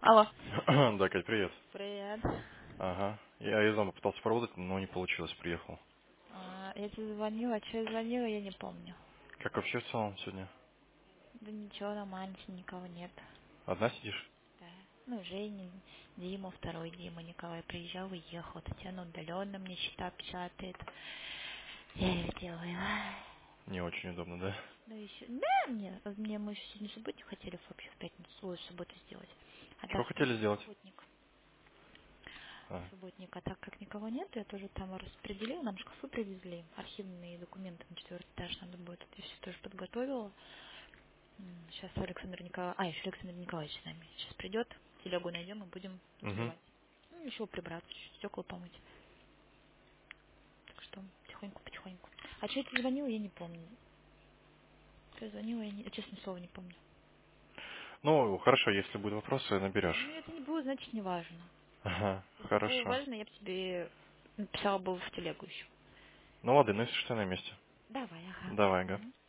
Алло. Да, Кать, привет. Привет. Ага. Я из дома пытался поработать, но не получилось, приехал. Я тебе звонила, что я звонила, я не помню. Как вообще в целом сегодня? Да ничего, нормально, никого нет. Одна сидишь? Да. Ну, Женя, Дима, второй Дима, Николай приезжал и ехал. Татьяна удаленно мне счета печатает. Я ее делаю. Ай. Не очень удобно, да? Ну еще, да, мне мы еще сегодня субботник хотели вообще в пятницу, свою субботу сделать. А Что так как хотели сделать? субботник. А, Субботник, а так как никого нет, я тоже там распределила, нам шкафы привезли, архивные документы на 4-й этаж надо будет, это я все тоже подготовила. Сейчас Александр Николаевич, еще Александр Николаевич с нами сейчас придет, телегу найдем и будем угу. сдавать. Ну, еще прибраться, чуть стекла помыть. Так что потихоньку. А что я тебе звонила, я не помню. Что я звонила, я честное слово не помню. Ну, хорошо, если будут вопросы, Ну, наберешь. это не было, значит, не важно. Ага, Если было хорошо. важно, я бы тебе написала бы в телегу еще. Ну ладно, ну если что, на месте. Давай, ага. Давай, ага. Мгм.